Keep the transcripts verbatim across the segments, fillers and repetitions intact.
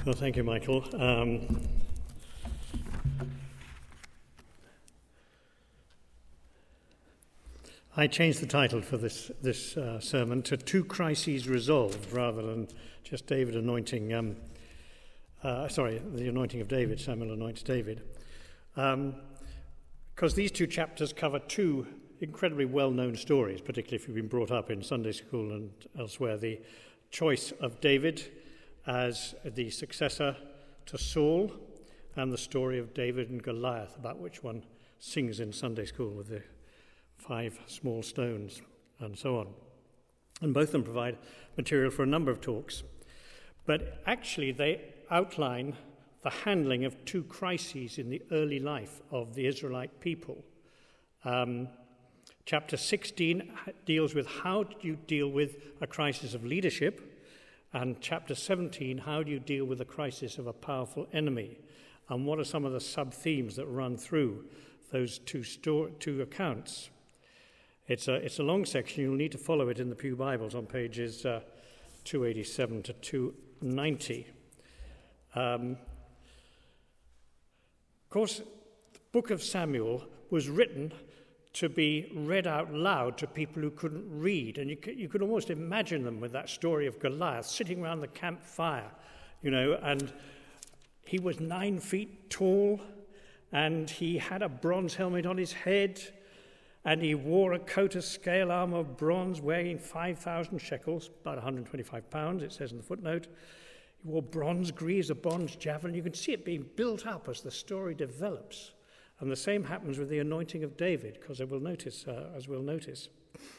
Well, thank you, Michael. Um, I changed the title for this this uh, sermon to Two Crises Resolved, rather than just David anointing, um, uh, sorry, the anointing of David, Samuel anoints David. Um, because these two chapters cover two incredibly well-known stories, particularly if you've been brought up in Sunday school and elsewhere. The choice of David as the successor to Saul, and the story of David and Goliath, about which one sings in Sunday school with the five small stones and so on. And both of them provide material for a number of talks. But actually they outline the handling of two crises in the early life of the Israelite people. Um, chapter sixteen deals with how do you deal with a crisis of leadership, and chapter seventeen, how do you deal with the crisis of a powerful enemy, and what are some of the sub-themes that run through those two, sto- two accounts. It's a, it's a long section. You'll need to follow it in the Pew Bibles on pages uh, two eighty-seven to two ninety. Um, of course, the book of Samuel was written to be read out loud to people who couldn't read. And you could, you could almost imagine them with that story of Goliath sitting around the campfire, you know, and he was nine feet tall, and he had a bronze helmet on his head, and he wore a coat of scale armor of bronze weighing five thousand shekels, about one hundred twenty-five pounds, it says in the footnote. He wore bronze greaves, a bronze javelin. You can see it being built up as the story develops. And the same happens with the anointing of David, because we'll notice, uh, as we'll notice.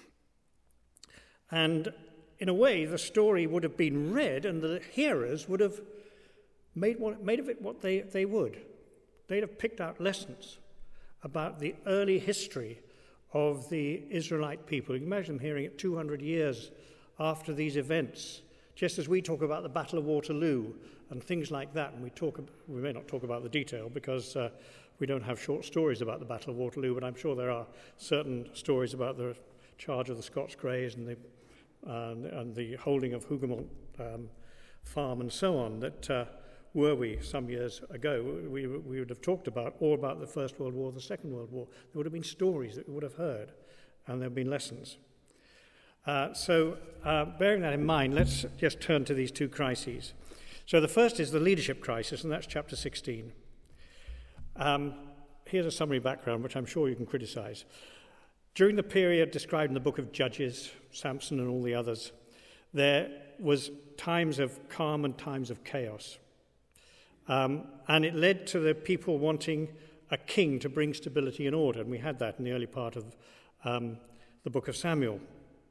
And in a way, the story would have been read, and the hearers would have made, what, made of it what they, they would. They'd have picked out lessons about the early history of the Israelite people. You can imagine them hearing it two hundred years after these events, just as we talk about the Battle of Waterloo and things like that. And we talk, we may not talk about the detail because uh, we don't have short stories about the Battle of Waterloo, but I'm sure there are certain stories about the charge of the Scots Greys and the uh, and the holding of Hougoumont um, farm and so on that uh, were we some years ago, we, we would have talked about, or about the First World War, the Second World War. There would have been stories that we would have heard, and there have been lessons. Uh, so, uh, bearing that in mind, let's just turn to these two crises. So the first is the leadership crisis, and that's chapter sixteen. Um, here's a summary background, which I'm sure you can criticize. During the period described in the book of Judges, Samson and all the others, there was times of calm and times of chaos. Um, and it led to the people wanting a king to bring stability and order. And we had that in the early part of um, the book of Samuel.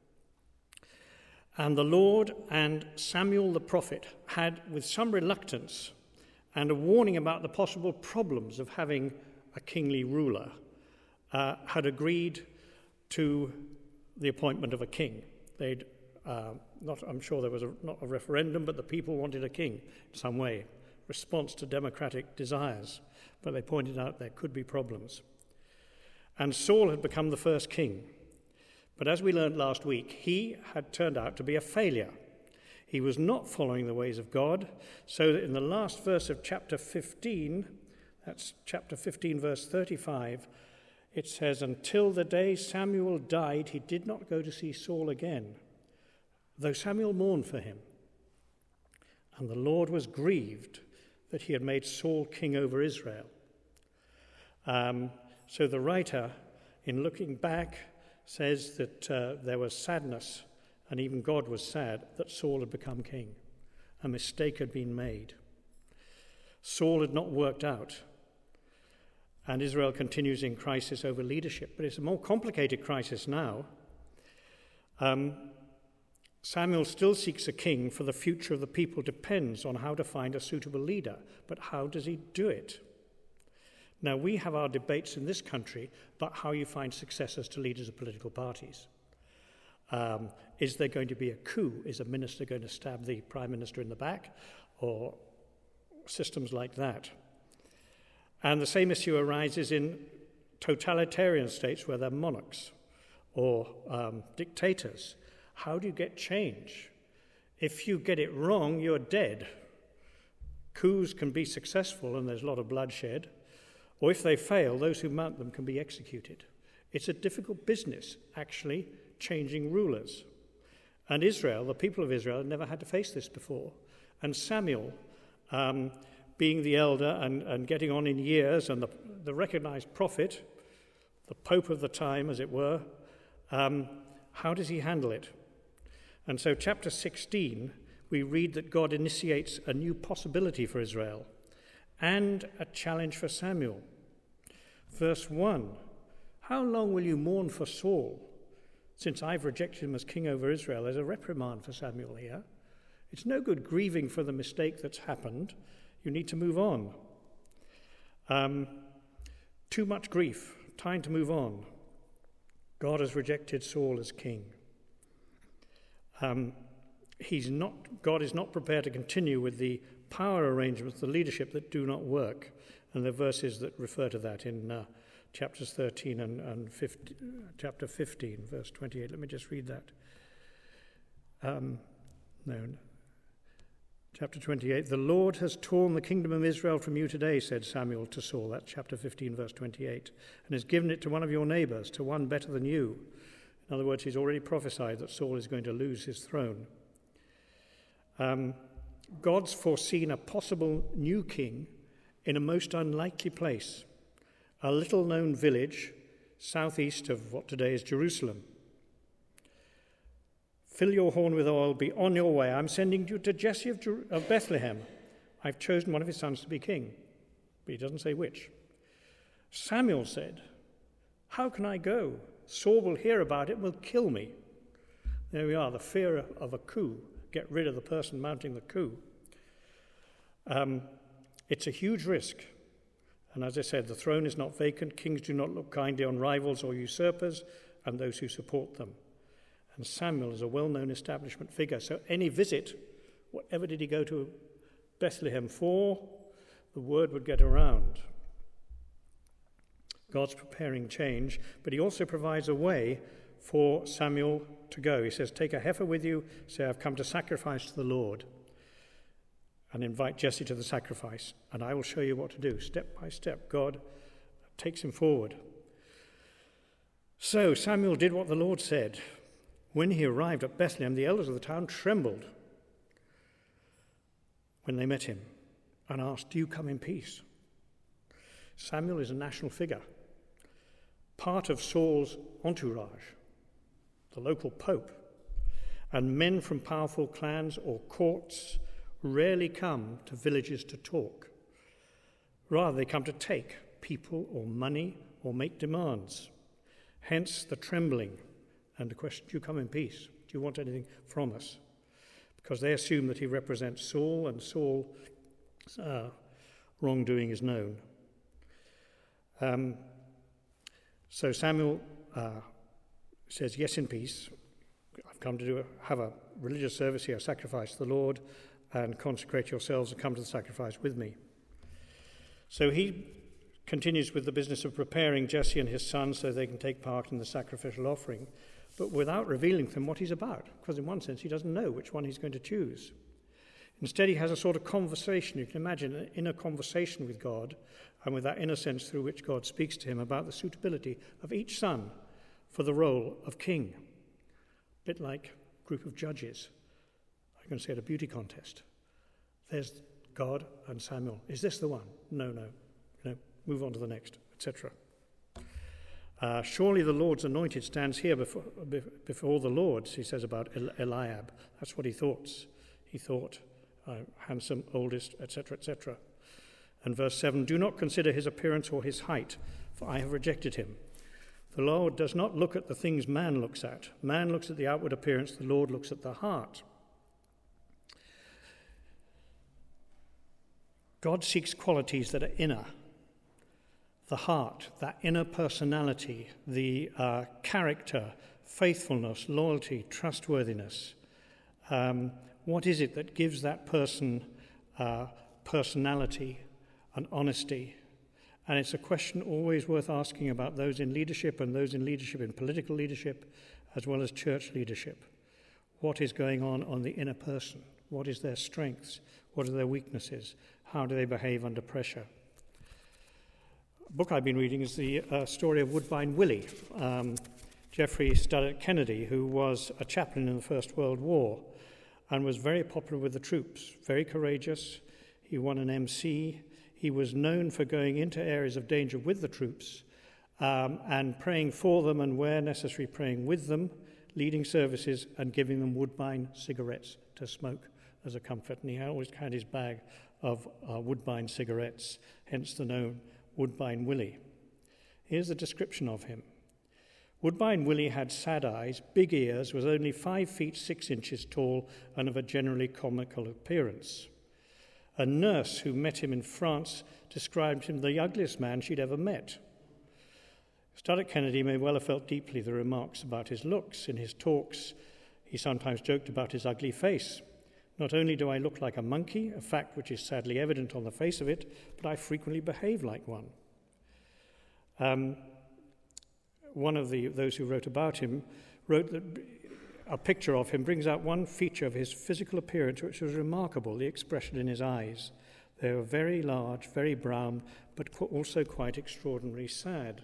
And the Lord and Samuel the prophet had, with some reluctance and a warning about the possible problems of having a kingly ruler, uh, had agreed to the appointment of a king. They'd uh, not, I'm sure there was a, not a referendum, but the people wanted a king in some way, response to democratic desires. But they pointed out there could be problems. And Saul had become the first king. But as we learned last week, he had turned out to be a failure. He was not following the ways of God, so that in the last verse of chapter fifteen, that's chapter fifteen, verse thirty-five, it says, "Until the day Samuel died, he did not go to see Saul again, though Samuel mourned for him. And the Lord was grieved that he had made Saul king over Israel." Um, so the writer, in looking back, says that uh, there was sadness, and even God was sad that Saul had become king. A mistake had been made. Saul had not worked out, and Israel continues in crisis over leadership. But it's a more complicated crisis now. Um, Samuel still seeks a king, for the future of the people depends on how to find a suitable leader. But how does he do it? Now, we have our debates in this country about how you find successors to leaders of political parties. Um, is there going to be a coup? Is a minister going to stab the prime minister in the back? Or systems like that. And the same issue arises in totalitarian states where there are monarchs or um, dictators. How do you get change? If you get it wrong, you're dead. coups can be successful and there's a lot of bloodshed, or if they fail, those who mount them can be executed. It's a difficult business, actually, changing rulers. And Israel, the people of Israel, had never had to face this before. And Samuel, um, being the elder and, and getting on in years, and the, the recognized prophet, the pope of the time, as it were, um, how does he handle it? And so chapter sixteen, we read that God initiates a new possibility for Israel and a challenge for Samuel. Verse one, how long will you mourn for Saul? Since I've rejected him as king over Israel. There's a reprimand for Samuel here. It's no good grieving for the mistake that's happened. You need to move on. Um, too much grief. Time to move on. God has rejected Saul as king. Um, he's not. God is not prepared to continue with the power arrangements, the leadership that do not work. And the verses that refer to that in uh, chapters thirteen and, and fifteen, chapter fifteen, verse twenty-eight. Let me just read that. Um, no, no. Chapter twenty-eight. The Lord has torn the kingdom of Israel from you today, said Samuel to Saul. That's chapter fifteen, verse twenty-eight. And has given it to one of your neighbors, to one better than you. In other words, he's already prophesied that Saul is going to lose his throne. Um, God's foreseen a possible new king in a most unlikely place, a little-known village southeast of what today is Jerusalem. Fill your horn with oil, be on your way. I'm sending you to Jesse of, Jer- of Bethlehem. I've chosen one of his sons to be king. But he doesn't say which. Samuel said, how can I go? Saul will hear about it and will kill me. There we are, the fear of a coup. Get rid of the person mounting the coup. Um, it's a huge risk. And as I said, the throne is not vacant. Kings do not look kindly on rivals or usurpers and those who support them. And Samuel is a well-known establishment figure. So any visit, whatever did he go to Bethlehem for, the word would get around. God's preparing change, but he also provides a way for Samuel to go. He says, take a heifer with you, say, I've come to sacrifice to the Lord, and invite Jesse to the sacrifice, and I will show you what to do. Step by step, God takes him forward. So Samuel did what the Lord said. When he arrived at Bethlehem, the elders of the town trembled when they met him and asked, do you come in peace? Samuel is a national figure, part of Saul's entourage, the local pope, and men from powerful clans or courts rarely come to villages to talk. Rather, they come to take people or money or make demands. Hence the trembling and the question, do you come in peace? Do you want anything from us? Because they assume that he represents Saul, and Saul's uh, wrongdoing is known. Um, so Samuel uh, says, yes, in peace. I've come to do a, have a religious service here, sacrifice to the Lord, and consecrate yourselves and come to the sacrifice with me. So he continues with the business of preparing Jesse and his son so they can take part in the sacrificial offering, but without revealing to them what he's about, because in one sense he doesn't know which one he's going to choose. Instead, he has a sort of conversation. You can imagine an inner conversation with God, and with that inner sense through which God speaks to him about the suitability of each son for the role of king. A bit like a group of judges. I can say at a beauty contest. There's God and Samuel. Is this the one? No, no. No. Move on to the next, et cetera. Uh, surely the Lord's anointed stands here before, before the Lord's, he says about Eliab. That's what he thought. He thought, uh, handsome, oldest, et cetera, et cetera. And verse seven, do not consider his appearance or his height, for I have rejected him. The Lord does not look at the things man looks at. Man looks at the outward appearance, the Lord looks at the heart. God seeks qualities that are inner. The heart, that inner personality, the uh, character, faithfulness, loyalty, trustworthiness. Um, what is it that gives that person uh, personality and honesty? And it's a question always worth asking about those in leadership and those in leadership, in political leadership, as well as church leadership. What is going on on the inner person? What is their strengths? What are their weaknesses? How do they behave under pressure? A book I've been reading is the uh, story of Woodbine Willie, um, Geoffrey Studdert Kennedy, who was a chaplain in the First World War and was very popular with the troops, very courageous. He won an M C. He was known for going into areas of danger with the troops um, and praying for them, and where necessary, praying with them, leading services and giving them Woodbine cigarettes to smoke as a comfort. And he always had his bag of uh, Woodbine cigarettes, hence the name Woodbine Willie. Here's the description of him. Woodbine Willie had sad eyes, big ears, was only five feet six inches tall, and of a generally comical appearance. A nurse who met him in France described him the ugliest man she'd ever met. Studdert Kennedy may well have felt deeply the remarks about his looks. In his talks, he sometimes joked about his ugly face. Not only do I look like a monkey, a fact which is sadly evident on the face of it, but I frequently behave like one. Um, one of the those who wrote about him wrote that a picture of him brings out one feature of his physical appearance which was remarkable, the expression in his eyes. They were very large, very brown, but also quite extraordinarily sad.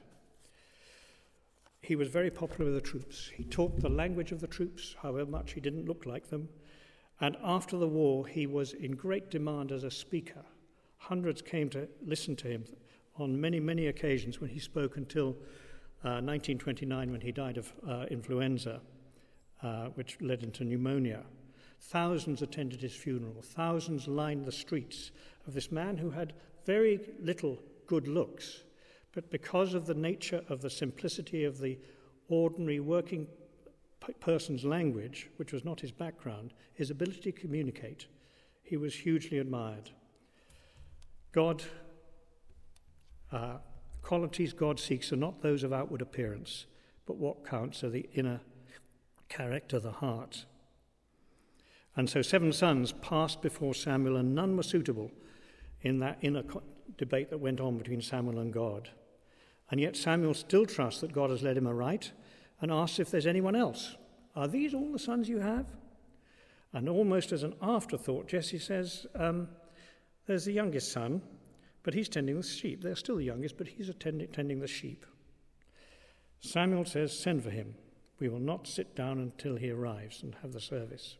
He was very popular with the troops. He talked the language of the troops, however much he didn't look like them. And after the war, he was in great demand as a speaker. Hundreds came to listen to him on many, many occasions when he spoke until uh, nineteen twenty-nine, when he died of uh, influenza. Uh, which led into pneumonia. Thousands attended his funeral. Thousands lined the streets of this man who had very little good looks, but because of the nature of the simplicity of the ordinary working p- person's language, which was not his background, his ability to communicate, he was hugely admired. God, uh, qualities God seeks are not those of outward appearance, but what counts are the inner character, the heart. And so seven sons passed before Samuel, and none were suitable in that inner co- debate that went on between Samuel and God. And yet Samuel still trusts that God has led him aright and asks if there's anyone else. Are these all the sons you have? And almost as an afterthought, Jesse says, um, there's the youngest son, but he's tending the sheep. They're still the youngest, but he's attending, tending the sheep. Samuel says, send for him. We will not sit down until he arrives and have the service.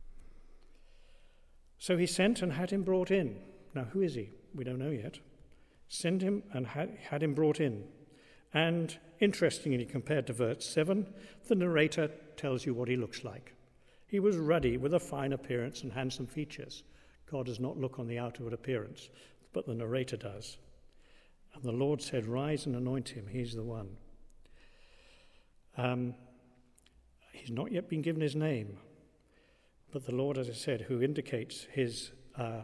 So he sent and had him brought in. Now, who is he? We don't know yet. Sent him and had, had him brought in. And interestingly, compared to verse seven, the narrator tells you what he looks like. He was ruddy with a fine appearance and handsome features. God does not look on the outward appearance, but the narrator does. And the Lord said, rise and anoint him. He's the one. Um, He's not yet been given his name, but the Lord, as I said, who indicates his uh,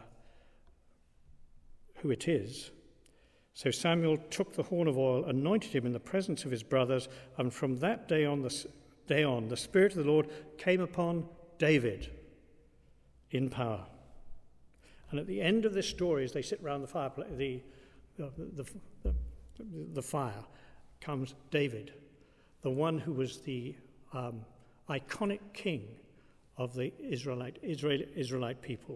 who it is. So Samuel took the horn of oil, anointed him in the presence of his brothers, and from that day on, the day on, the Spirit of the Lord came upon David in power. And at the end of this story, as they sit around the fireplace, the the, the, the, the fire, comes David, the one who was the um, iconic king of the Israelite, Israel, Israelite people.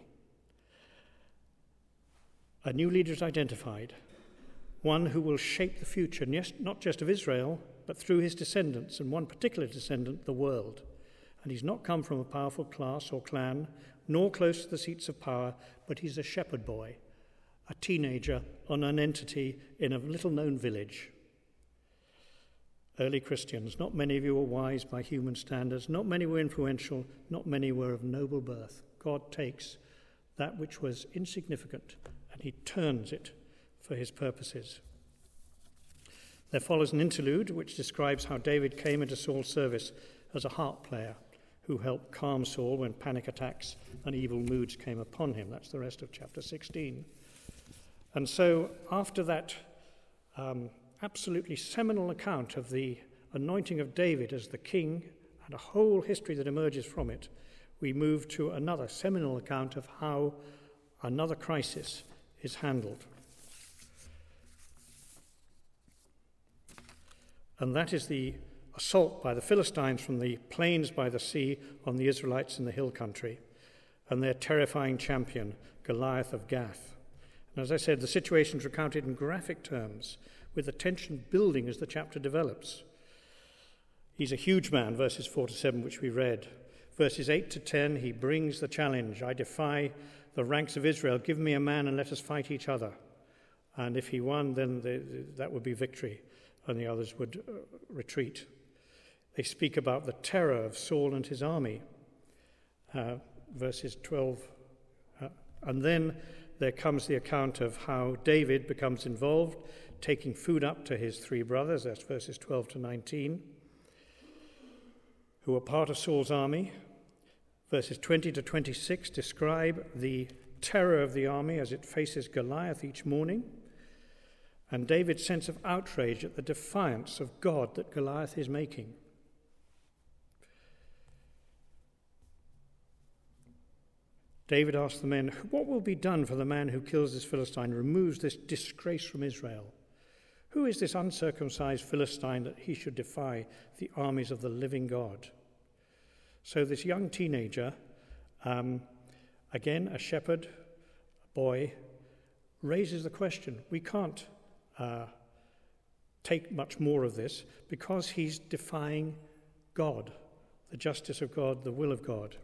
A new leader is identified, one who will shape the future, not just of Israel, but through his descendants, and one particular descendant, the world. And he's not come from a powerful class or clan, nor close to the seats of power, but he's a shepherd boy, a teenager on an entity in a little-known village. Early Christians, not many of you were wise by human standards, not many were influential, not many were of noble birth. God takes that which was insignificant and he turns it for his purposes. There follows an interlude which describes how David came into Saul's service as a harp player who helped calm Saul when panic attacks and evil moods came upon him. That's the rest of chapter sixteen. And so after that um, absolutely seminal account of the anointing of David as the king and a whole history that emerges from it, we move to another seminal account of how another crisis is handled. And that is the assault by the Philistines from the plains by the sea on the Israelites in the hill country. and their terrifying champion, Goliath of Gath. And as I said, the situation is recounted in graphic terms, with the tension building as the chapter develops. He's a huge man, verses four to seven, which we read. Verses eight to ten, he brings the challenge. I defy the ranks of Israel. Give me a man and let us fight each other. And if he won, then the, the, that would be victory, and the others would uh, retreat. They speak about the terror of Saul and his army, uh, verses twelve. Uh, and then there comes the account of how David becomes involved, taking food up to his three brothers, that's verses twelve to nineteen, who are part of Saul's army. Verses twenty to twenty-six describe the terror of the army as it faces Goliath each morning, and David's sense of outrage at the defiance of God that Goliath is making. David asks the men, what will be done for the man who kills this Philistine, removes this disgrace from Israel? Who is this uncircumcised Philistine that he should defy the armies of the living God? So this young teenager, um, again a shepherd, a boy, raises the question. We can't uh, take much more of this because he's defying God, the justice of God, the will of God.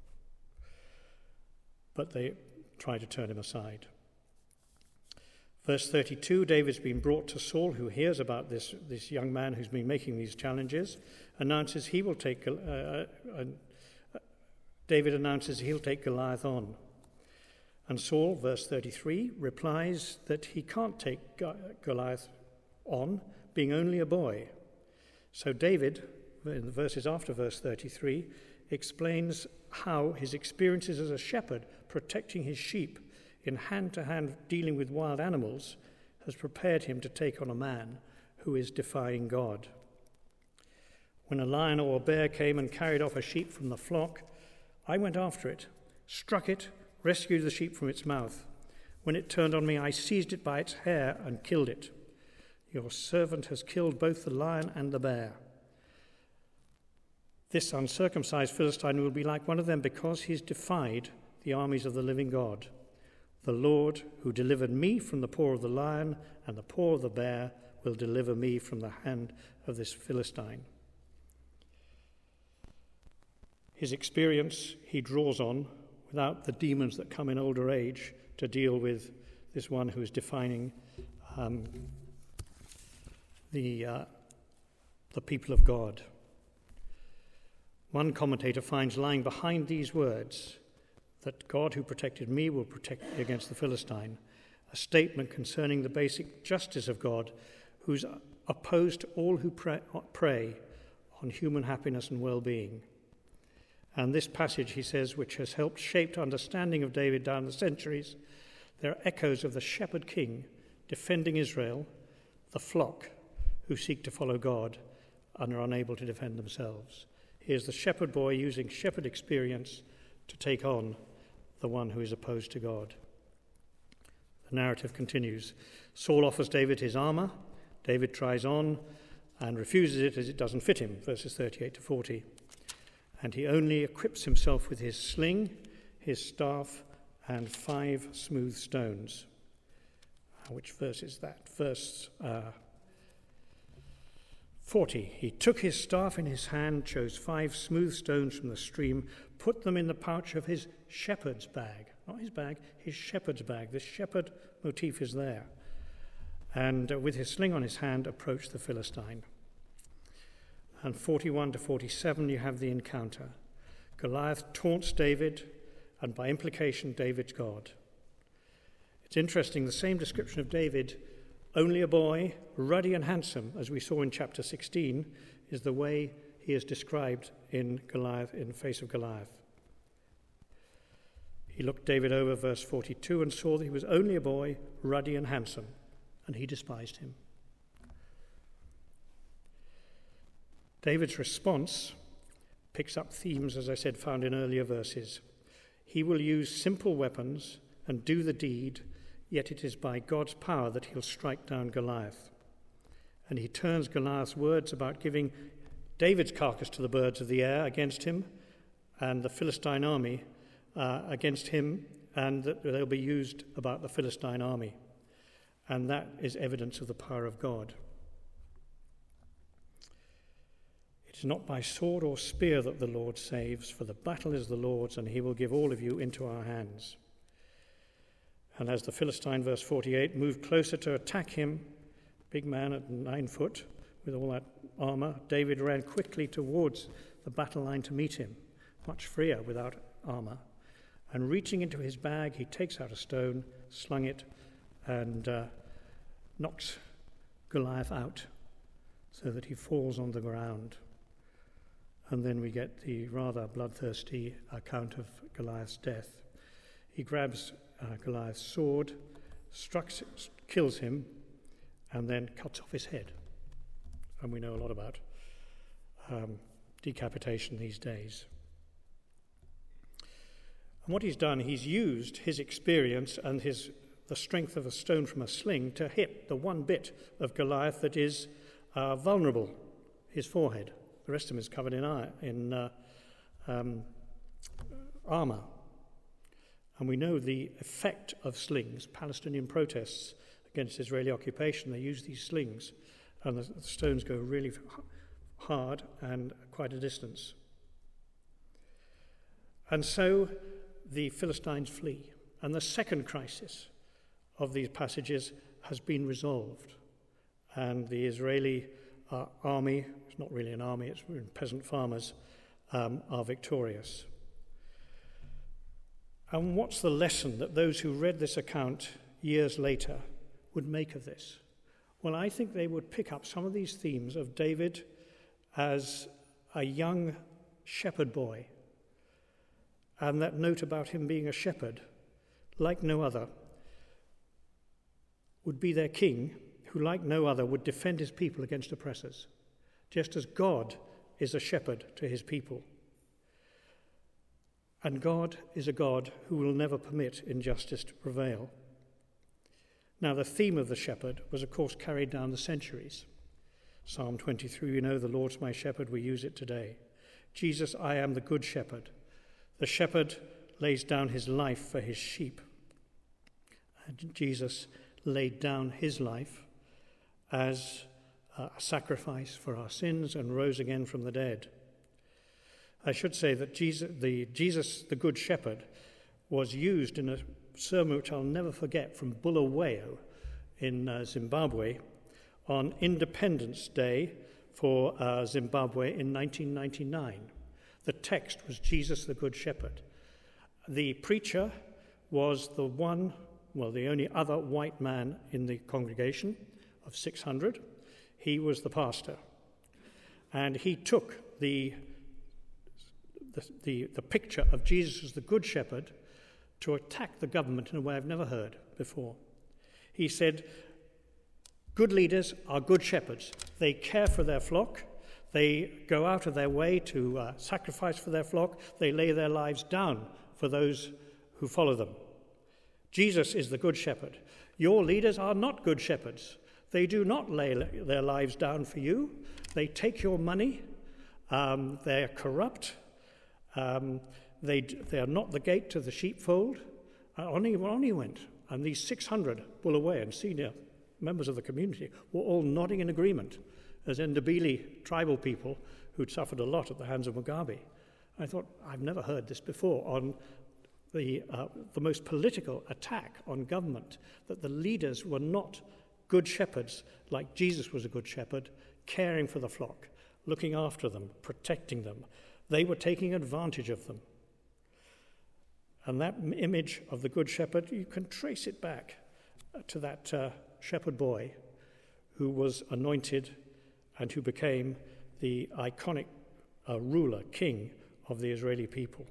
But they try to turn him aside. Verse thirty-two, David's been brought to Saul, who hears about this, this young man who's been making these challenges, announces he will take, uh, uh, uh, David announces he'll take Goliath on. And Saul, verse thirty-three, replies that he can't take Goliath on, being only a boy. So David, in the verses after verse thirty-three, explains how his experiences as a shepherd, protecting his sheep in hand-to-hand dealing with wild animals, has prepared him to take on a man who is defying God. When a lion or a bear came and carried off a sheep from the flock, I went after it, struck it, rescued the sheep from its mouth. When it turned on me, I seized it by its hair and killed it. Your servant has killed both the lion and the bear. This uncircumcised Philistine will be like one of them because he's defied the armies of the living God. The Lord, who delivered me from the paw of the lion and the paw of the bear, will deliver me from the hand of this Philistine. His experience he draws on without the demons that come in older age to deal with this one who is defining um, the, uh, the people of God. One commentator finds lying behind these words that God who protected me will protect me against the Philistine, a statement concerning the basic justice of God, who's opposed to all who pray, prey on human happiness and well-being. And this passage, he says, which has helped shape understanding of David down the centuries, there are echoes of the shepherd king defending Israel, the flock who seek to follow God and are unable to defend themselves. Here's the shepherd boy using shepherd experience to take on the one who is opposed to God. The narrative continues. Saul offers David his armor. David tries on and refuses it as it doesn't fit him, verses thirty-eight to forty. And he only equips himself with his sling, his staff, and five smooth stones. Which verse is that? Verse uh, forty. He took his staff in his hand, chose five smooth stones from the stream, put them in the pouch of his shepherd's bag. Not his bag, his shepherd's bag. The shepherd motif is there. And uh, with his sling on his hand, approached the Philistine. And forty-one to forty-seven, you have the encounter. Goliath taunts David, and by implication, David's God. It's interesting, the same description of David, only a boy, ruddy and handsome, as we saw in chapter sixteen, is the way he is described in Goliath, in the face of Goliath. He looked David over, verse forty-two, and saw that he was only a boy, ruddy and handsome, and he despised him. David's response picks up themes, as I said, found in earlier verses. He will use simple weapons and do the deed, yet it is by God's power that he'll strike down Goliath. And he turns Goliath's words about giving David's carcass to the birds of the air against him and the Philistine army uh, against him, and that they'll be used about the Philistine army. And that is evidence of the power of God. It is not by sword or spear that the Lord saves, for the battle is the Lord's, and he will give all of you into our hands. And as the Philistine, verse forty-eight, moved closer to attack him, big man at nine foot, with all that armor, David ran quickly towards the battle line to meet him, much freer without armor. And reaching into his bag, he takes out a stone, slung it, and uh, knocks Goliath out so that he falls on the ground. And then we get the rather bloodthirsty account of Goliath's death. He grabs uh, Goliath's sword, struck, kills him, and then cuts off his head. And we know a lot about um, decapitation these days. And what he's done, he's used his experience and his the strength of a stone from a sling to hit the one bit of Goliath that is uh, vulnerable, his forehead. The rest of him is covered in, iron, in uh, um, armor. And we know the effect of slings. Palestinian protests against Israeli occupation, they use these slings, and the, the stones go really hard and quite a distance. And so the Philistines flee. And the second crisis of these passages has been resolved. And the Israeli uh, army, it's not really an army, it's peasant farmers, um, are victorious. And what's the lesson that those who read this account years later would make of this? Well, I think they would pick up some of these themes of David as a young shepherd boy, and that note about him being a shepherd, like no other, would be their king, who, like no other, would defend his people against oppressors, just as God is a shepherd to his people. And God is a God who will never permit injustice to prevail. Now, the theme of the shepherd was, of course, carried down the centuries. Psalm twenty-three, you know, the Lord's my shepherd, we use it today. Jesus, I am the good shepherd. The shepherd lays down his life for his sheep. And Jesus laid down his life as a sacrifice for our sins and rose again from the dead. I should say that Jesus, the, Jesus, the Good Shepherd, was used in a sermon which I'll never forget from Bulawayo in uh, Zimbabwe on Independence Day for uh, Zimbabwe in nineteen ninety-nine. The text was Jesus, the Good Shepherd. The preacher was the one, well, the only other white man in the congregation of six hundred. He was the pastor. And he took the The, the, the picture of Jesus as the Good Shepherd to attack the government in a way I've never heard before. He said, good leaders are good shepherds. They care for their flock. They go out of their way to uh, sacrifice for their flock. They lay their lives down for those who follow them. Jesus is the Good Shepherd. Your leaders are not good shepherds. They do not lay their lives down for you. They take your money. Um, they're corrupt. Um, they, they are not the gate to the sheepfold. Uh, on, he, on he went. And these six hundred Bulawayan senior members of the community were all nodding in agreement as Ndebele tribal people who'd suffered a lot at the hands of Mugabe. I thought, I've never heard this before on the, uh, the most political attack on government, that the leaders were not good shepherds like Jesus was a good shepherd, caring for the flock, looking after them, protecting them. They were taking advantage of them. And that image of the Good Shepherd, you can trace it back to that uh, shepherd boy who was anointed and who became the iconic uh, ruler, king of the Israeli people.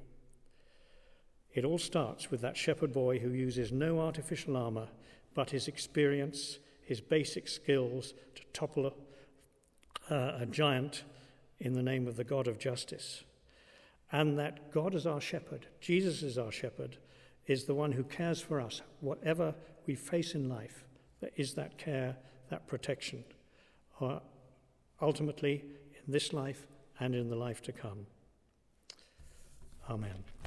It all starts with that shepherd boy who uses no artificial armor, but his experience, his basic skills to topple a, uh, a giant in the name of the God of justice. And that God is our shepherd, Jesus is our shepherd, is the one who cares for us, whatever we face in life. There is that care, that protection, uh, ultimately in this life and in the life to come. Amen.